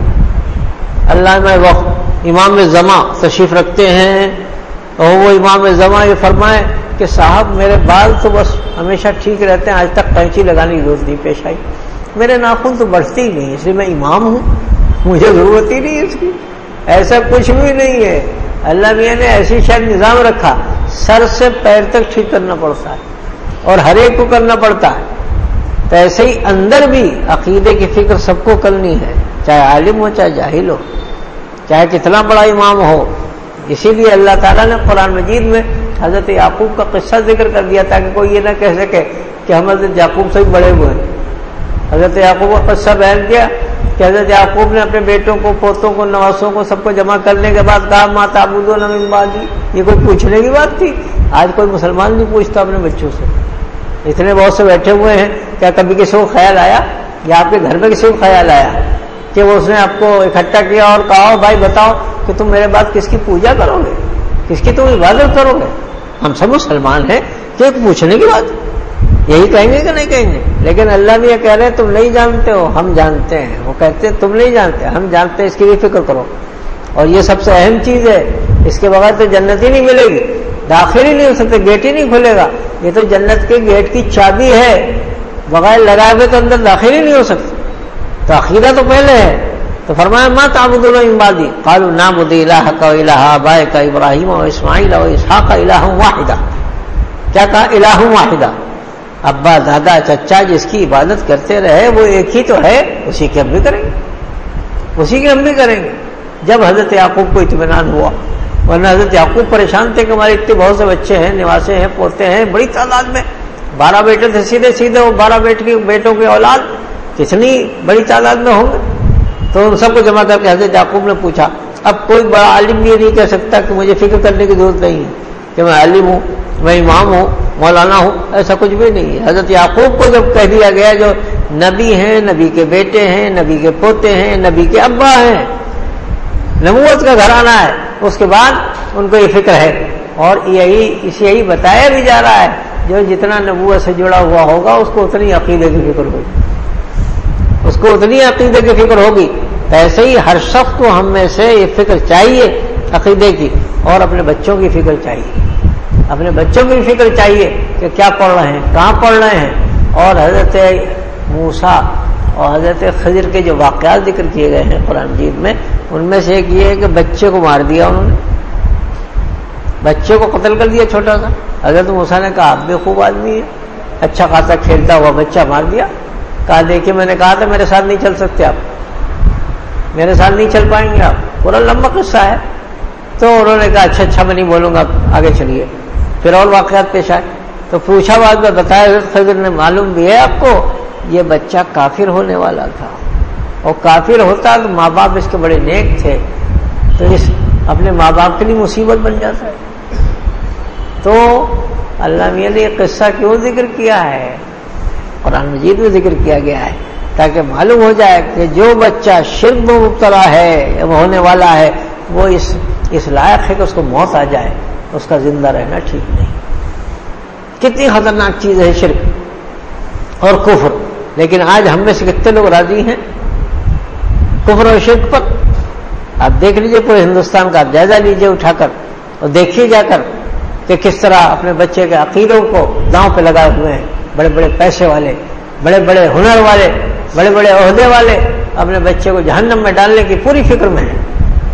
علامہ وقت امام زماں تشریف رکھتے ہیں اور وہ امام زماں یہ فرمائے کہ صاحب میرے بال تو بس ہمیشہ ٹھیک رہتے ہیں، آج تک قینچی لگانے کی ضرورت نہیں پیش آئی، میرے ناخن تو بڑھتے ہی نہیں، اس لیے میں امام ہوں، مجھے ضرورت ہی نہیں اس کی۔ ایسا کچھ بھی نہیں ہے، اللہ میاں نے ایسی شاید نظام رکھا، سر سے پیر تک ٹھیک کرنا پڑتا ہے اور ہر ایک کو کرنا پڑتا ہے۔ تو ایسے ہی اندر بھی عقیدے کی فکر سب کو کرنی ہے، چاہے عالم ہو چاہے جاہل ہو، چاہے کتنا بڑا امام ہو۔ اسی لیے اللہ تعالیٰ نے قرآن مجید میں حضرت یعقوب کا قصہ ذکر کر دیا تاکہ کوئی یہ نہ کہہ سکے کہ ہم حضرت یعقوب سے ہی بڑے ہوئے ہیں۔ حضرت یعقوب کا قصہ بیان کیا کہ حضرت یعقوب نے اپنے بیٹوں کو، پوتوں کو، نواسوں کو سب کو جمع کرنے کے بعد کہا ما تعبدون من بعدی۔ یہ کوئی پوچھنے کی بات تھی؟ آج کوئی مسلمان نہیں پوچھتا اپنے بچوں سے۔ اتنے بہت سے بیٹھے ہوئے ہیں، کیا کبھی کسی کو خیال آیا یا آپ کے گھر میں کسی کو خیال آیا کہ وہ اس نے آپ کو اکٹھا کیا اور کہا بھائی بتاؤ کہ تم میرے بعد کس کی پوجا کرو گے، کس کی تم عبادت کرو گے؟ ہم سب مسلمان ہیں کہ ایک پوچھنے کی بات، یہی کہیں گے کہ نہیں کہیں گے؟ لیکن اللہ بھی یہ کہہ رہے ہیں تم نہیں جانتے ہو، ہم جانتے ہیں۔ وہ کہتے ہیں تم نہیں جانتے، ہم جانتے ہیں، اس کی بھی فکر کرو۔ اور یہ سب سے اہم چیز ہے، اس کے بغیر تو جنت ہی نہیں ملے گی، داخل ہی نہیں ہو سکتے، گیٹ ہی نہیں کھلے گا۔ یہ تو جنت کے گیٹ کی چابی ہے، بغیر لگائے ہوئے تو اندر داخل ہی نہیں ہو سکتے۔ تو عقیدہ تو پہلے ہے۔ تو فرمایا ما تعبدون من بعدی قالوا نعبد الہک و الہ آبائک ابراہیم و اسماعیل و اسحاق الہ واحدہ۔ کیا کہا؟ الہ واحدہ، ابا دادا چچا جس کی عبادت کرتے رہے وہ ایک ہی تو ہے، اسی کی ہم بھی کریں گے، اسی کی ہم بھی کریں گے۔ جب حضرت یعقوب کو اطمینان ہوا، ورنہ حضرت یعقوب پریشان تھے کہ ہمارے اتنے بہت سے بچے ہیں، نواسے ہیں، پوتے ہیں، بڑی تعداد میں 12 بیٹے تھے، سیدھے سیدھے وہ 12 بیٹوں کی اولاد کتنی بڑی تعداد میں ہوں گے۔ تو ان سب کو جمع کر کے حضرت یعقوب نے پوچھا، اب کوئی بڑا عالم بھی نہیں کہہ سکتا کہ مجھے فکر کرنے کی ضرورت نہیں ہے کہ میں عالم ہوں، میں امام ہوں، مولانا ہوں، ایسا کچھ بھی نہیں ہے۔ حضرت یعقوب کو جب کہہ دیا گیا جو نبی ہیں، نبی کے بیٹے ہیں، نبی کے پوتے ہیں، نبی کے ابا ہیں، نبوت کا گھرانہ ہے، اس کے بعد ان کو یہ فکر ہے۔ اور یہی بتایا بھی جا رہا ہے جو جتنا نبوت سے جڑا ہوا ہوگا اس کو اتنی عقیدے کی فکر ہوگی، اس کو اتنی عقیدے کی فکر ہوگی۔ ایسے ہی ہر شخص کو ہم میں سے یہ فکر چاہیے عقیدے کی، اور اپنے بچوں کی فکر چاہیے، اپنے بچوں کی فکر چاہیے کہ کیا پڑھ رہے ہیں، کہاں پڑھ رہے ہیں۔ اور حضرت موسیٰ اور حضرت خضر کے جو واقعات ذکر کیے گئے ہیں قرآن مجید میں، ان میں سے ایک یہ ہے کہ بچے کو مار دیا انہوں نے، بچے کو قتل کر دیا چھوٹا سا۔ حضرت موسیٰ نے کہا آپ بھی خوب آدمی ہے، اچھا خاصا کھیلتا ہوا بچہ مار دیا۔ کہا دیکھیے میں نے کہا تھا میرے ساتھ نہیں چل سکتے آپ، میرے ساتھ نہیں چل پائیں گے آپ، پورا لمبا قصہ ہے۔ تو انہوں نے کہا اچھا میں نہیں بولوں گا، آگے چلیے۔ پھر اور واقعات پیش آئے تو پوچھا بعد میں، بتایا حضرت خضر نے معلوم بھی ہے آپ کو یہ بچہ کافر ہونے والا تھا، اور کافر ہوتا تو ماں باپ اس کے بڑے نیک تھے، تو اس اپنے ماں باپ کے لیے مصیبت بن جاتا ہے۔ تو اللہ میاں نے یہ قصہ کیوں ذکر کیا ہے؟ قرآن مجید میں ذکر کیا گیا ہے تاکہ معلوم ہو جائے کہ جو بچہ شرک میں مبتلا ہے ہونے والا ہے وہ اس لائق ہے کہ اس کو موت آ جائے، اس کا زندہ رہنا ٹھیک نہیں۔ کتنی خطرناک چیز ہے شرک اور کفر، لیکن آج ہم میں سے کتنے لوگ راضی ہیں کفر اور شرک پر؟ آپ دیکھ لیجئے پورے ہندوستان کا، آپ جائزہ لیجئے اٹھا کر اور دیکھیے جا کر کہ کس طرح اپنے بچے کے عقیدوں کو داؤں پہ لگائے ہوئے ہیں بڑے بڑے پیسے والے، بڑے بڑے ہنر والے، بڑے بڑے عہدے والے، اپنے بچے کو جہنم میں ڈالنے کی پوری فکر میں ہیں۔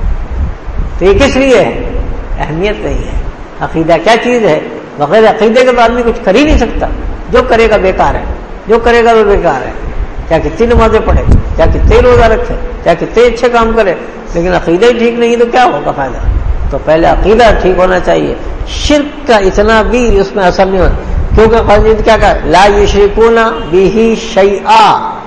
تو یہ کس لیے ہے؟ اہمیت نہیں ہے۔ عقیدہ کیا چیز ہے؟ بغیر عقیدے کے تو آدمی کچھ کر ہی نہیں سکتا، جو کرے گا بیکار ہے، جو کرے گا وہ بیکار ہے، کیا کتنی نمازیں پڑھے، کیا کتنے روزہ رکھے، کیا کتنے اچھے کام کرے، لیکن عقیدہ ہی ٹھیک نہیں تو کیا ہوگا فائدہ؟ تو پہلے عقیدہ ٹھیک ہونا چاہیے۔ شرک کا اتنا بھی اس میں اثر نہیں ہوتا، کیونکہ قرآن کیا کہا؟ لا یشرکون بہ شیئا،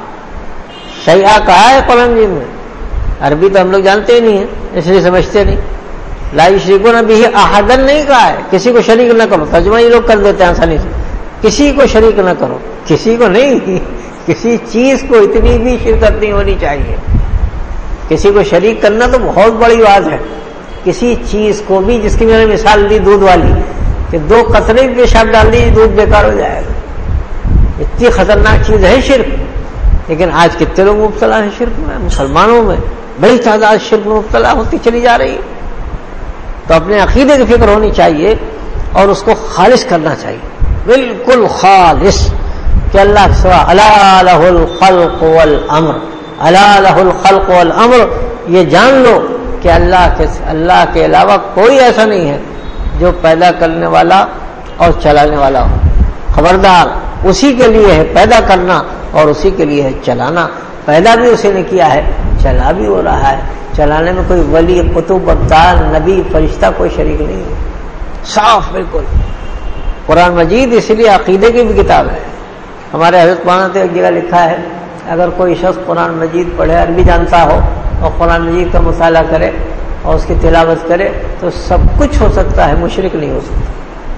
شیئا کہا ہے قرآن میں، عربی تو ہم لوگ جانتے ہی نہیں ہیں اس لیے سمجھتے نہیں۔ لا یشرکون بہ احدا نہیں کہا ہے، کسی کو شریک نہ کرو، ترجمہ یہ لوگ کر دیتے ہیں آسانی سے، کسی کو شریک نہ کرو، کسی کو نہیں، کسی چیز کو اتنی بھی شرکت نہیں ہونی چاہیے۔ کسی کو شریک کرنا تو بہت بڑی بات ہے، کسی چیز کو بھی، جس کی میں نے مثال دی دودھ والی کہ 2 قطرے بھی پیشاب ڈال دی دودھ بیکار ہو جائے گا، اتنی خطرناک چیز ہے شرک۔ لیکن آج کتنے لوگ مبتلا ہیں شرک میں؟ مسلمانوں میں بڑی تعداد شرک میں مبتلا ہوتی چلی جا رہی ہے۔ تو اپنے عقیدے کی فکر ہونی چاہیے اور اس کو خالص کرنا چاہیے، بالکل خالص، کہ اللہ کے سوا الا لہ الخلق والامر، الا لہ الخلق والامر، یہ جان لو کہ اللہ کے علاوہ کوئی ایسا نہیں ہے جو پیدا کرنے والا اور چلانے والا ہو۔ خبردار، اسی کے لیے ہے پیدا کرنا اور اسی کے لیے ہے چلانا۔ پیدا بھی اسی نے کیا ہے، چلا بھی ہو رہا ہے، چلانے میں کوئی ولی، قطب، ابدال، نبی، فرشتہ کوئی شریک نہیں ہے، صاف بالکل۔ قرآن مجید اس لیے عقیدے کی بھی کتاب ہے۔ ہمارے حضرت مولانا نے ایک جگہ لکھا ہے، اگر کوئی شخص قرآن مجید پڑھے، عربی جانتا ہو اور قرآن مجید کا مطالعہ کرے اور اس کی تلاوت کرے تو سب کچھ ہو سکتا ہے، مشرک نہیں ہو سکتا۔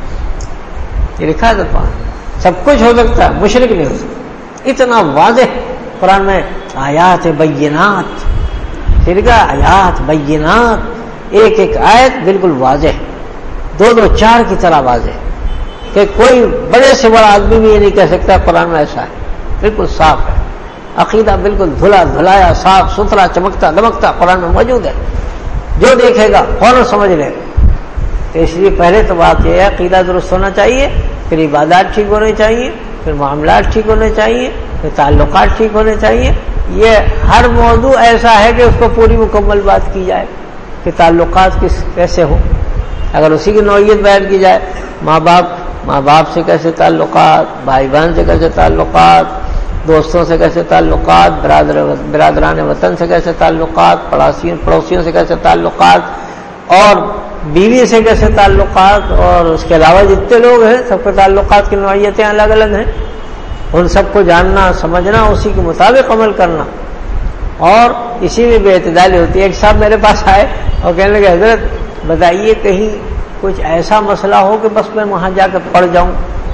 یہ لکھا ہے سب کچھ ہو سکتا ہے، مشرک نہیں ہو سکتا۔ اتنا واضح قرآن میں آیات بینات، پھر آیات بینات، ایک ایک آیت بالکل واضح، 2 4 کی طرح واضح، کہ کوئی بڑے سے بڑا آدمی بھی یہ نہیں کہہ سکتا قرآن میں ایسا ہے، بالکل صاف ہے۔ عقیدہ بالکل دھلا دھلایا، صاف ستھرا، چمکتا دمکتا قرآن میں موجود ہے، جو دیکھے گا فوراً سمجھ لے گا۔ تو اس لیے پہلے تو بات یہ ہے عقیدہ درست ہونا چاہیے، پھر عبادات ٹھیک ہونے چاہیے، پھر معاملات ٹھیک ہونے چاہیے، پھر تعلقات ٹھیک ہونے چاہیے۔ یہ ہر موضوع ایسا ہے کہ اس کو پوری مکمل بات کی جائے کہ تعلقات کیسے ہوں۔ اگر اسی کی نوعیت بیان کی جائے، ماں باپ سے کیسے تعلقات، بھائی بہن سے کیسے تعلقات، دوستوں سے کیسے تعلقات، برادران وطن سے کیسے تعلقات، پڑوسیوں سے کیسے تعلقات، اور بیوی سے کیسے تعلقات، اور اس کے علاوہ جتنے لوگ ہیں سب کے تعلقات کی نوعیتیں الگ الگ ہیں، ان سب کو جاننا، سمجھنا، اسی کے مطابق عمل کرنا، اور اسی میں بے اعتدالی ہوتی ہے۔ ایک صاحب میرے پاس آئے اور کہنے لگے حضرت بتائیے کہیں کچھ ایسا مسئلہ ہو کہ بس میں وہاں جا کے پڑ جاؤں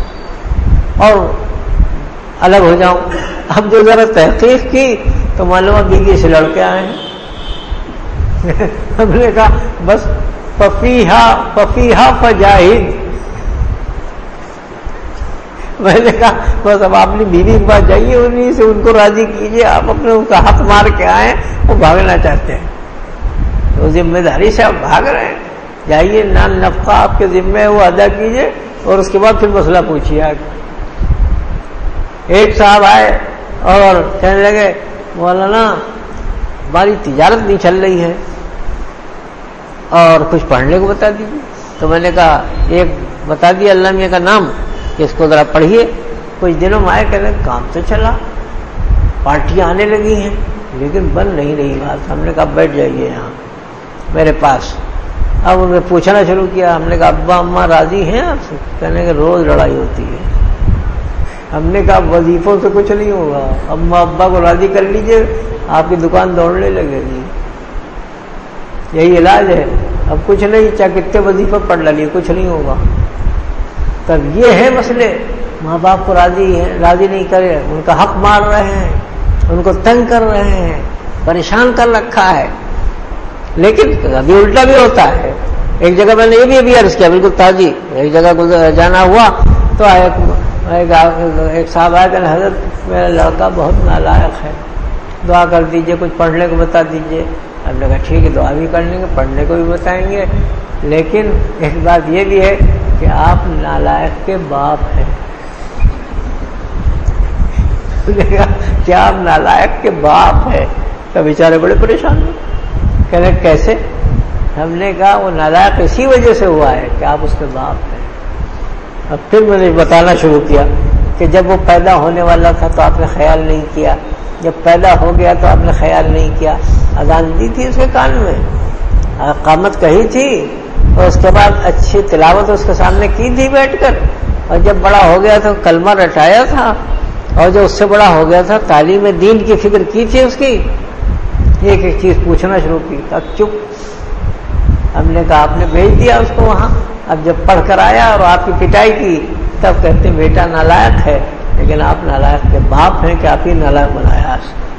اور الگ ہو جاؤں۔ اب جو ذرا تحقیق کی تو معلوم بیوی سے لڑکے آئے ہیں۔ ہم نے کہا بس ففیہا فجاہد، میں نے کہا بس اب آپ نے بیوی کے پاس جائیے، انہیں سے ان کو راضی کیجیے، آپ اپنے ان کا حق مار کے آئے، وہ بھاگنا چاہتے ہیں۔ تو ذمہ داری سے آپ بھاگ رہے ہیں. جائیے نفقہ آپ کے ذمہ ہے وہ ادا کیجیے اور اس کے بعد پھر مسئلہ پوچھیے آگے. ایک صاحب آئے اور کہنے لگے مولانا ہماری تجارت نہیں چل رہی ہے اور کچھ پڑھنے کو بتا دیجیے. تو میں نے کہا ایک بتا دیا اللہ میاں کا نام کہ اس کو ذرا پڑھیے. کچھ دنوں میں آئے کہنے کام تو چلا, پارٹیاں آنے لگی ہیں لیکن بند نہیں رہی بات. ہم نے کہا بیٹھ جائیے یہاں میرے پاس. اب انہوں نے پوچھنا شروع کیا. ہم نے کہا ابا اماں راضی ہیں آپ سے؟ کہنے کہ روز لڑائی ہوتی ہے. ہم نے کہا وظیفوں سے کچھ نہیں ہوگا, اماں ابا کو راضی کر لیجئے آپ کی دکان دوڑنے لگے گی, یہی علاج ہے. اب کچھ نہیں, چاہے کتنے وظیفے پڑھ لیے کچھ نہیں ہوگا. تب یہ ہے مسئلے, ماں باپ کو راضی نہیں کرے, ان کا حق مار رہے ہیں, ان کو تنگ کر رہے ہیں, پریشان کر رکھا ہے. لیکن ابھی الٹا بھی ہوتا ہے. ایک جگہ میں نے یہ بھی عرض کیا بالکل تازی, ایک جگہ جانا ہوا تو ایک صاحب آئے کہ حضرت میرا لڑکا بہت نالائق ہے, دعا کر دیجئے, کچھ پڑھنے کو بتا دیجئے. ہم نے کہا ٹھیک ہے دعا بھی کر لیں گے, پڑھنے کو بھی بتائیں گے, لیکن ایک بات یہ بھی ہے کہ آپ نالائق کے باپ ہیں. کیا آپ نالائق کے باپ ہیں؟ تو بیچارے بڑے پریشان ہوئے, کہنے کیسے؟ ہم نے کہا وہ نالائق اسی وجہ سے ہوا ہے کہ آپ اس کے باپ ہیں. اب پھر میں نے بتانا شروع کیا کہ جب وہ پیدا ہونے والا تھا تو آپ نے خیال نہیں کیا, جب پیدا ہو گیا تو آپ نے خیال نہیں کیا. اذان دی تھی اس کے کان میں, اقامت کہی تھی, اور اس کے بعد اچھی تلاوت اس کے سامنے کی تھی بیٹھ کر, اور جب بڑا ہو گیا تو کلمہ رٹایا تھا, اور جب اس سے بڑا ہو گیا تھا تعلیم دین کی فکر کی تھی اس کی. ایک ایک چیز پوچھنا شروع کی. اب چپ. ہم نے کہا آپ نے بھیج دیا اس کو وہاں, اب جب پڑھ کر آیا اور آپ کی پٹائی کی تب کہتے ہیں بیٹا نالائق ہے, لیکن آپ نالائق کے باپ ہیں کہ آپ ہی نالائق بنایا.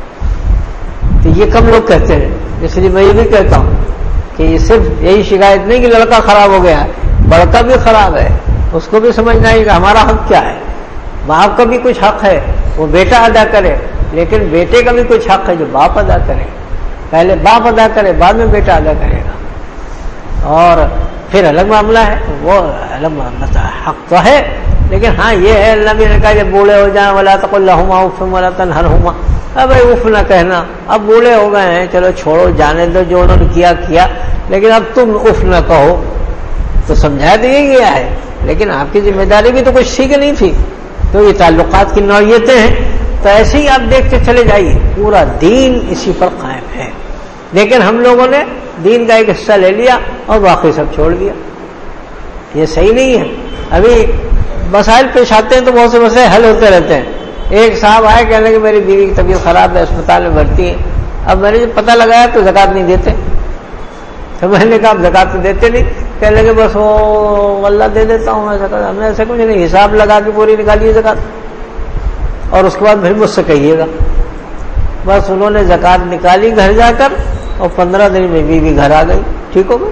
تو یہ کم لوگ کہتے ہیں, اس لیے میں یہ بھی کہتا ہوں کہ یہ صرف یہی شکایت نہیں کہ لڑکا خراب ہو گیا ہے, بڑکا بھی خراب ہے, اس کو بھی سمجھنا ہے کہ ہمارا حق کیا ہے. باپ کا بھی کچھ حق ہے وہ بیٹا ادا کرے, لیکن بیٹے کا بھی کچھ حق ہے جو باپ ادا کرے. پہلے باپ ادا کرے, بعد میں بیٹا ادا کرے گا. اور پھر الگ معاملہ ہے, وہ الگ معاملہ حق تو ہے, لیکن ہاں یہ ہے اللہ بھی نے کہا جب بوڑھے ہو جائیں ولا تقل لهما اف ولا تنهرهما, اب اف نہ کہنا. اب بوڑھے ہو گئے ہیں, چلو چھوڑو جانے دو, جو انہوں نے کیا, لیکن اب تم اف نہ کہو. تو سمجھا دیا گیا ہے, لیکن آپ کی ذمہ داری بھی تو کچھ ٹھیک نہیں تھی. تو یہ تعلقات کی نوعیتیں ہیں. تو ایسے ہی آپ دیکھتے چلے جائیے, پورا دین اسی پر قائم ہے, لیکن ہم لوگوں نے دین کا ایک حصہ لے لیا اور باقی سب چھوڑ دیا. یہ صحیح نہیں ہے. ابھی مسائل پیش آتے ہیں تو بہت سے مسئلے حل ہوتے رہتے ہیں. ایک صاحب آئے کہنے کہ میری بیوی کی طبیعت خراب ہے, اسپتال میں بھرتی ہے. اب میں نے جب پتہ لگایا تو زکوٰۃ نہیں دیتے. تو میں نے کہا آپ زکوٰۃ تو دیتے نہیں. کہنے لگے بس وہ اللہ دے دیتا ہوں میں زکوٰۃ. ہم نے ایسا کچھ نہیں, حساب لگا کے پوری نکالیے زکوٰۃ, اور اس کے بعد پھر مجھ سے کہیے گا. بس انہوں نے زکوٰۃ نکالی گھر جا کر, اور 15 دن میں بیوی گھر آ گئی, ٹھیک ہو گئی.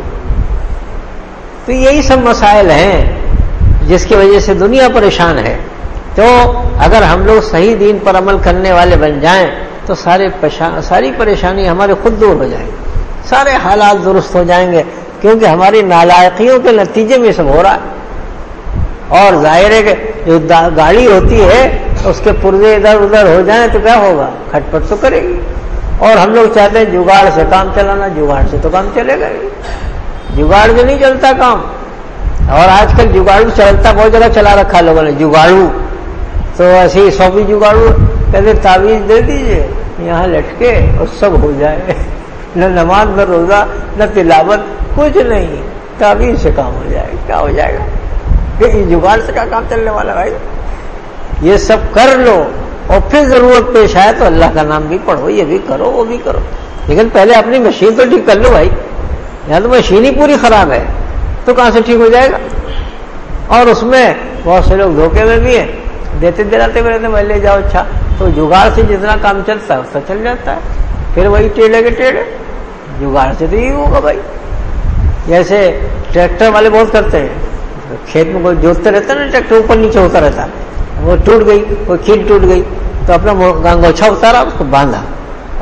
تو یہی سب مسائل ہیں جس کی وجہ سے دنیا پریشان ہے. تو اگر ہم لوگ صحیح دین پر عمل کرنے والے بن جائیں تو ساری پریشانی ہمارے خود دور ہو جائیں گی, سارے حالات درست ہو جائیں گے, کیونکہ ہماری نالائقیوں کے نتیجے میں سب ہو رہا ہے. اور ظاہر ہے کہ جو گاڑی ہوتی ہے اس کے پرزے ادھر ادھر ہو جائیں تو کیا ہوگا, کھٹ پٹ تو کرے گی. اور ہم لوگ چاہتے ہیں جگاڑ سے کام چلانا, جگاڑ سے تو کام چلے گا ہی, جگاڑ سے نہیں چلتا کام. اور آج کل جگاڑو چلتا بہت جگہ چلا رکھا لوگوں نے, جگاڑو. تو ایسے ہی 100 بھی جگاڑو کہتے تعویذ دے دیجئے یہاں لٹکے اور سب ہو جائے, نہ نماز نہ روزہ نہ تلاوت کچھ نہیں, تعویذ سے کام ہو جائے. کیا ہو جائے گا کہ جگاڑ سے کیا کام چلنے والا بھائی. یہ سب کر لو اور پھر ضرورت پیش آئے تو اللہ کا نام بھی پڑھو, یہ بھی کرو وہ بھی کرو, لیکن پہلے اپنی مشین تو ٹھیک کر لو بھائی. یہاں تو مشین ہی پوری خراب ہے تو کہاں سے ٹھیک ہو جائے گا. اور اس میں بہت سے لوگ دھوکے میں بھی ہیں, دیتے دلاتے میں رہتے میں لے جاؤ. اچھا تو جگاڑ سے جتنا کام چلتا ہے اس کا چل جاتا ہے, پھر وہی ٹیڑھے کے ٹیڑھے. جگاڑ سے تو یہی ہوگا بھائی. جیسے ٹریکٹر والے بہت کرتے ہیں, کھیت میں کوئی جوتتے رہتا ہے نا, ٹریکٹر اوپر نیچے ہوتا رہتا, وہ ٹوٹ گئی, کوئی کھیت ٹوٹ گئی تو اپنا گانگوچھا اتارا, اس کو باندھا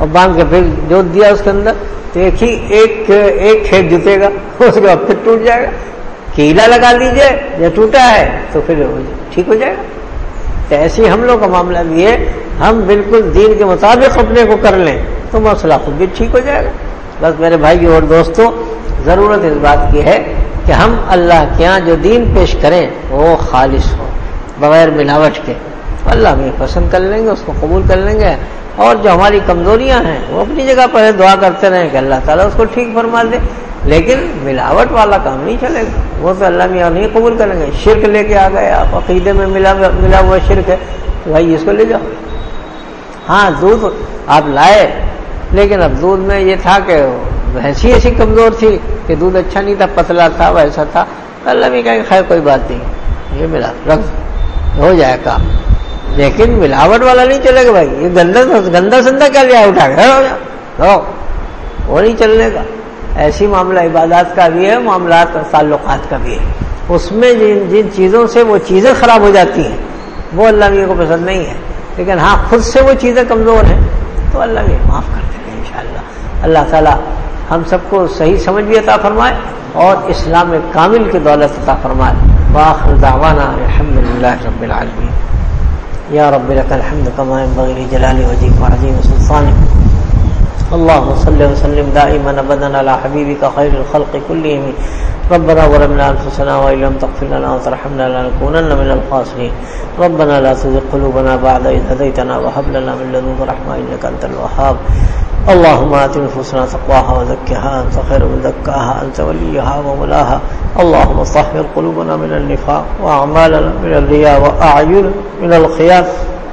اور باندھ کے پھر جوت دیا اس کے اندر تو ایک کھیت جتے گا، اس کے بعد پھر ٹوٹ جائے گا. کیلا لگا لیجئے، یا ٹوٹا ہے تو پھر ٹھیک ہو جائے گا. تو ایسے ہم لوگ کا معاملہ بھی ہے، ہم بالکل دین کے مطابق اپنے کو کر لیں تو مسئلہ خود بھی ٹھیک ہو جائے گا. بس میرے بھائی اور دوستوں، ضرورت اس بات کی ہے کہ ہم اللہ کے یہاں جو دین پیش کریں وہ خالص ہو، بغیر ملاوٹ کے. اللہ بھی پسند کر لیں گے، اس کو قبول کر لیں گے. اور جو ہماری کمزوریاں ہیں وہ اپنی جگہ پر دعا کرتے رہیں کہ اللہ تعالیٰ اس کو ٹھیک فرما دے. لیکن ملاوٹ والا کام نہیں چلے گا، وہ تو اللہ میاں نہیں قبول کریں گے. شرک لے کے آ گئے آپ، عقیدے میں ملا ہوا شرک ہے تو بھائی اس کو لے جاؤ. ہاں دودھ آپ لائے، لیکن اب دودھ میں یہ تھا کہ بھینسی ایسی کمزور تھی کہ دودھ اچھا نہیں تھا، پتلا تھا، ویسا تھا. اللہ بھی کہیں خیر کوئی بات نہیں، یہ ملا رکھ ہو جائے کام. لیکن ملاوٹ والا نہیں چلے گا بھائی. یہ گندا سندا کیا لیا اٹھا کے وہ نہیں چلنے کا. ایسی معاملہ عبادات کا بھی ہے، معاملات تعلقات کا بھی ہے. اس میں جن چیزوں سے وہ چیزیں خراب ہو جاتی ہیں وہ اللہ میاں کو پسند نہیں ہے. لیکن ہاں خود سے وہ چیزیں کمزور ہیں تو اللہ میاں معاف کر دیں گے انشاءاللہ. اللہ تعالیٰ ہم سب کو صحیح سمجھ بھی عطا فرمائے اور اسلام کامل کی دولت عطا فرمائے. وآخر دعوانا الحمدللہ رب العالمین. یا رب لک الحمد کما ينبغي لجلال وجهك وعظیم سلطانك. اللهم صل وسلم دائما ابدا على حبيبك خير الخلق كلهم. ربنا ظلمنا انفسنا وان لم تغفر لنا وترحمنا لنكونن من الخاسرين. ربنا لا تزغ قلوبنا بعد إذ هديتنا وهب لنا من لدنك رحمة إنك أنت الوهاب. اللهم آت نفوسنا تقواها وزكها أنت خير من زكاها أنت وليها ومولاها. اللهم طهر قلوبنا من النفاق وأعمالنا من الرياء وأعين من الخيانة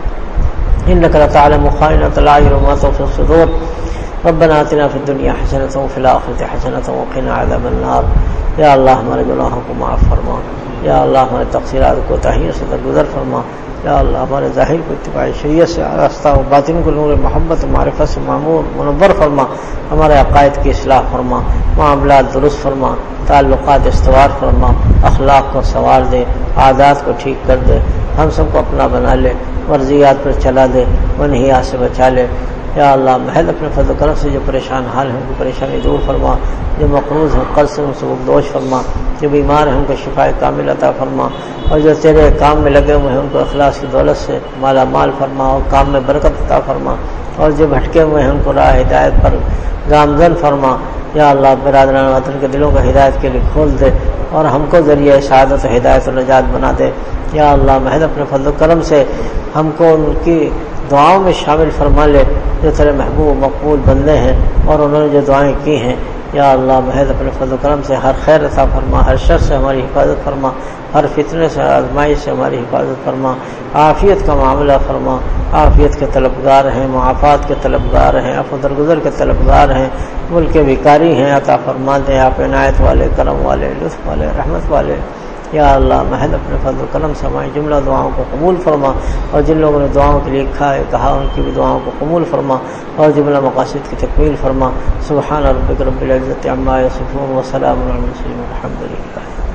إنك لا تعلم خائنة الأعين وما تخفي الصدور. ربنا آتنا في الدنيا حسنة وفي الآخرة حسنة وقنا عذاب النار. یا اللہ ہمارے گناہوں کو معاف فرما. یا اللہ ہمارے تقصیرات کو تحیر سے درگزر فرما. یا اللہ ہمارے ظاہر کو اتباع شریعت سے آراستہ و باطن کو نور محبت معرفت سے معمور منور فرما. ہمارے عقائد کی اصلاح فرما، معاملات درست فرما، تعلقات استوار فرما، اخلاق کو سنوار دے، عادات کو ٹھیک کر دے، ہم سب کو اپنا بنا لے، مرضیات پر چلا دے، منہیات سے بچا لے. یا اللہ محض اپنے فضل و کرم سے جو پریشان حال ہیں ان کی پریشانی دور فرما، جو مقروض ہیں قرض سے ان سے دوش فرما، جو بیمار ہیں ان کو شفاء کامل عطا فرما، اور جو تیرے کام میں لگے ہوئے ہیں ان کو اخلاص کی دولت سے مالا مال فرما اور کام میں برکت عطا فرما، اور جو بھٹکے ہوئے ہیں ان کو راہ ہدایت پر گامزن فرما. یا اللہ برادران وطن کے دلوں کو ہدایت کے لیے کھول دے اور ہم کو ذریعہ سعادت و ہدایت و نجات بنا دے. یا اللہ محض اپنے فضل و کرم سے ہم کو ان کی دعاؤں میں شامل فرما لے جو تیرے محبوب و مقبول بندے ہیں اور انہوں نے جو دعائیں کی ہیں. یا اللہ محض اپنے فضل و کرم سے ہر خیر عطا فرما، ہر شر سے ہماری حفاظت فرما، ہر فتنے سے آزمائش سے ہماری حفاظت فرما. عافیت کا معاملہ فرما، عافیت کے طلبگار ہیں، معافات کے طلبگار ہیں، عفو درگزر کے طلبگار ہیں، ملک کے بھکاری ہیں. عطا فرما دیں آپ عنایت والے، کرم والے، لطف والے، رحمت والے. یا اللہ محض اپنے فضل و کرم سے ہماری جملہ دعاؤں کو قبول فرما، اور جن لوگوں نے دعاؤں کے لیے کہا ان کی بھی دعاؤں کو قبول فرما، اور جملہ مقاصد کی تکمیل فرما. سبحان ربک رب العزت عما یصفون وسلام علی المرسلین والحمد للہ.